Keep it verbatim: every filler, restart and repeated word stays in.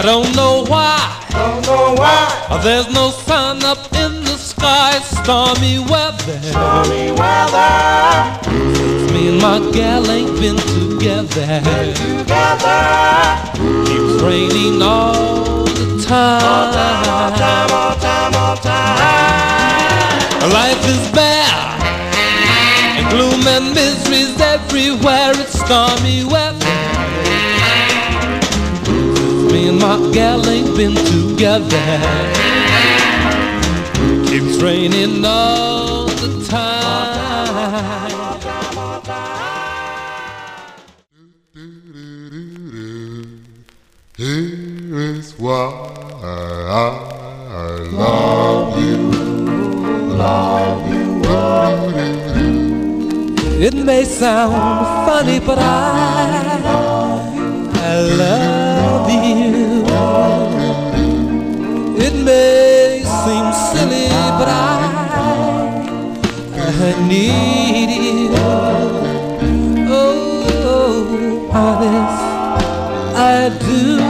I don't know why, don't know why. There's no sun up in the sky. Stormy weather, stormy weather. Since me and my gal ain't been together. Been together. Keeps raining all the time. All time, all time, all time, all time. Life is bad, and gloom and misery's everywhere. It's stormy weather. Me and my gal ain't been together. Keeps raining all the time. Here is why I love you, love you. It may sound funny, but I, I love you. It may seem silly, but I, I need you. Oh, honest, I do.